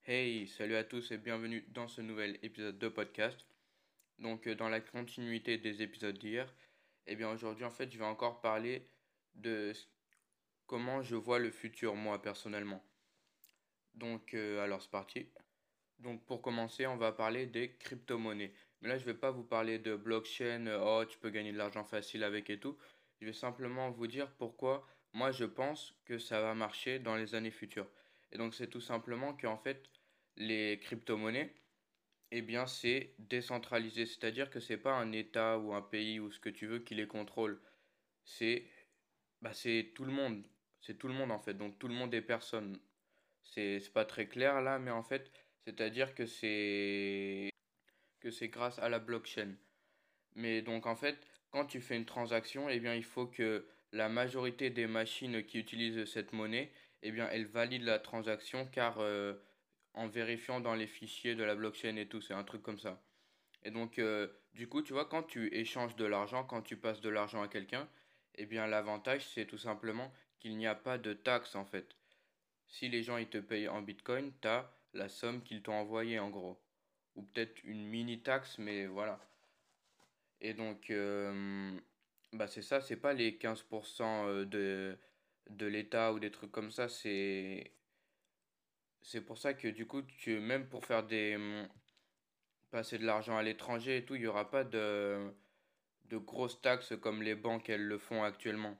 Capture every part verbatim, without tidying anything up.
Hey, salut à tous et bienvenue dans ce nouvel épisode de podcast. Donc euh, dans la continuité des épisodes d'hier, eh bien aujourd'hui en fait je vais encore parler de s- comment je vois le futur moi personnellement. Donc euh, alors c'est parti. Donc pour commencer on va parler des crypto-monnaies. Mais là je vais pas vous parler de blockchain, euh, oh tu peux gagner de l'argent facile avec et tout. Je vais simplement vous dire pourquoi moi je pense que ça va marcher dans les années futures. Et donc c'est tout simplement qu'en fait les crypto-monnaies eh bien, c'est décentralisé, c'est-à-dire que c'est pas un État ou un pays ou ce que tu veux qui les contrôle. C'est bah, c'est tout le monde. C'est tout le monde en fait. Donc tout le monde est personne. C'est c'est pas très clair là, mais en fait, c'est-à-dire que c'est que c'est grâce à la blockchain. Mais donc en fait, quand tu fais une transaction, eh bien, il faut que la majorité des machines qui utilisent cette monnaie, eh bien, elles valident la transaction car euh, en vérifiant dans les fichiers de la blockchain et tout, c'est un truc comme ça. Et donc, euh, du coup, tu vois, quand tu échanges de l'argent, quand tu passes de l'argent à quelqu'un, eh bien, l'avantage, c'est tout simplement qu'il n'y a pas de taxe, en fait. Si les gens, ils te payent en Bitcoin, t'as la somme qu'ils t'ont envoyée, en gros. Ou peut-être une mini-taxe, mais voilà. Et donc, euh, bah, c'est ça, c'est pas les quinze pour cent euh, de, de l'État ou des trucs comme ça, c'est, c'est pour ça que, du coup, tu, même pour faire des, hum, passer de l'argent à l'étranger et tout, il n'y aura pas de de grosses taxes comme les banques elles le font actuellement.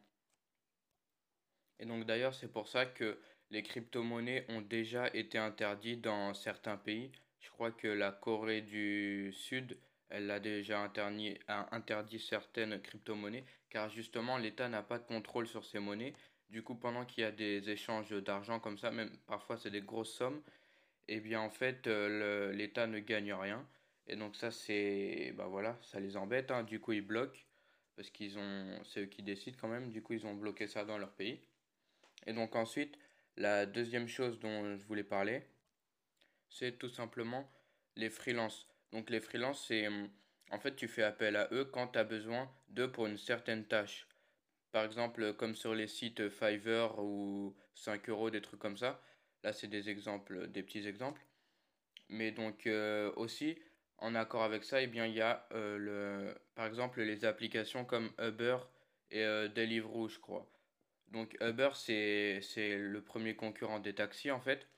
Et donc d'ailleurs c'est pour ça que les crypto-monnaies ont déjà été interdites dans certains pays. Je crois que la Corée du Sud, elle a déjà interdit, a interdit certaines crypto-monnaies car justement l'État n'a pas de contrôle sur ces monnaies. Du coup pendant qu'il y a des échanges d'argent comme ça, même parfois c'est des grosses sommes, eh bien en fait euh, le- l'État ne gagne rien. Et donc ça c'est bah voilà, ça les embête, hein. Du coup ils bloquent parce qu'ils ont c'est eux qui décident quand même. Du coup ils ont bloqué ça dans leur pays. Et donc ensuite la deuxième chose dont je voulais parler, c'est tout simplement les freelances. Donc les freelances c'est hum, en fait tu fais appel à eux quand tu as besoin d'eux pour une certaine tâche. Par exemple, comme sur les sites Fiverr ou cinq euros, des trucs comme ça. Là, c'est des exemples, des petits exemples. Mais donc euh, aussi, en accord avec ça, eh bien, il y a euh, le, par exemple les applications comme Uber et euh, Deliveroo, je crois. Donc Uber, c'est, c'est le premier concurrent des taxis en fait.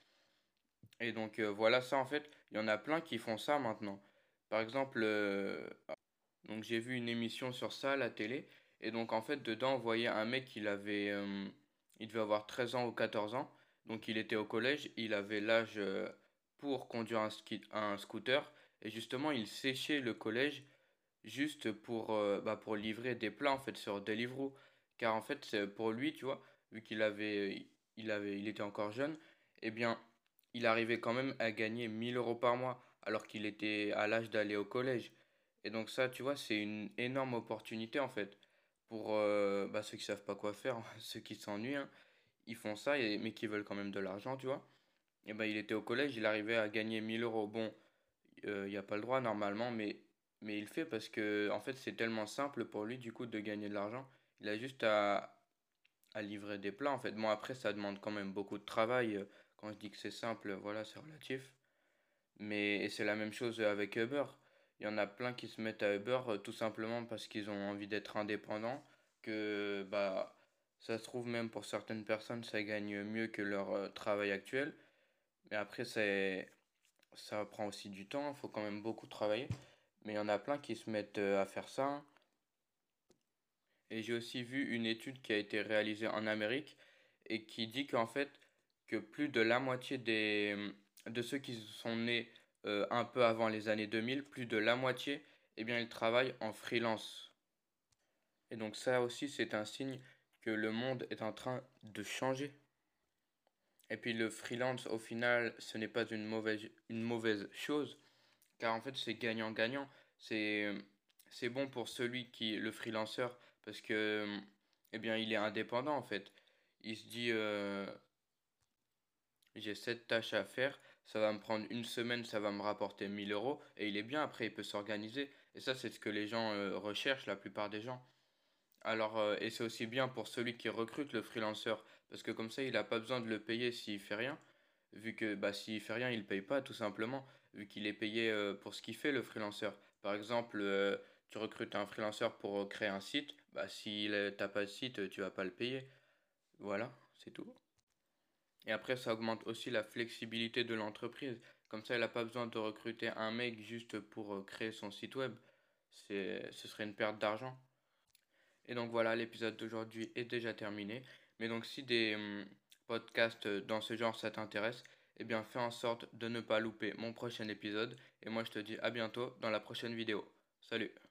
Et donc euh, voilà ça en fait, il y en a plein qui font ça maintenant. Par exemple, euh, donc j'ai vu une émission sur ça à la télé. Et donc en fait, dedans, on voyait un mec, il avait, euh, il devait avoir treize ans ou quatorze ans. Donc il était au collège, il avait l'âge euh, pour conduire un, ski- un scooter. Et justement, il séchait le collège juste pour, euh, bah, pour livrer des plats en fait sur Deliveroo. Car en fait, c'est pour lui, tu vois, vu qu'il avait, il avait, il était encore jeune, eh bien, il arrivait quand même à gagner mille euros par mois alors qu'il était à l'âge d'aller au collège. Et donc ça, tu vois, c'est une énorme opportunité en fait pour euh, bah, ceux qui savent pas quoi faire, ceux qui s'ennuient, hein. Ils font ça, et- mais qui veulent quand même de l'argent, tu vois. Et ben il était au collège, il arrivait à gagner mille euros. Bon, euh, il n'y a pas le droit normalement, mais, mais il le fait parce que en fait c'est tellement simple pour lui du coup de gagner de l'argent. Il a juste à, à livrer des plats en fait. Bon après ça demande quand même beaucoup de travail. euh, Quand je dis que c'est simple, voilà, c'est relatif. Mais et c'est la même chose avec Uber. Il y en a plein qui se mettent à Uber euh, tout simplement parce qu'ils ont envie d'être indépendants, que bah ça se trouve même pour certaines personnes ça gagne mieux que leur euh, travail actuel. Mais après c'est ça prend aussi du temps, il faut quand même beaucoup travailler. Mais il y en a plein qui se mettent euh, à faire ça, hein. Et j'ai aussi vu une étude qui a été réalisée en Amérique et qui dit qu'en fait, que plus de la moitié des, de ceux qui sont nés euh, un peu avant les années deux mille, plus de la moitié, eh bien, ils travaillent en freelance. Et donc ça aussi, c'est un signe que le monde est en train de changer. Et puis le freelance, au final, ce n'est pas une mauvaise, une mauvaise chose, car en fait, c'est gagnant-gagnant. C'est, c'est bon pour celui qui, le freelanceur, parce que, eh bien, il est indépendant, en fait. Il se dit, euh, j'ai cette tâche à faire, ça va me prendre une semaine, ça va me rapporter mille euros, et il est bien, après, il peut s'organiser. Et ça, c'est ce que les gens euh, recherchent, la plupart des gens. Alors, euh, et c'est aussi bien pour celui qui recrute le freelanceur, parce que comme ça, il n'a pas besoin de le payer s'il fait rien. vu que bah, s'il fait rien, il paye pas tout simplement, vu qu'il est payé euh, pour ce qu'il fait le freelanceur. Par exemple, euh, tu recrutes un freelanceur pour euh, créer un site, bah s'il euh, t'as pas de site, euh, tu vas pas le payer. Voilà, c'est tout. Et après, ça augmente aussi la flexibilité de l'entreprise. Comme ça, elle n'a pas besoin de recruter un mec juste pour euh, créer son site web. C'est, ce serait une perte d'argent. Et donc voilà, l'épisode d'aujourd'hui est déjà terminé. Mais donc si des hum, podcasts euh, dans ce genre ça t'intéresse, eh bien fais en sorte de ne pas louper mon prochain épisode. Et moi je te dis à bientôt dans la prochaine vidéo. Salut!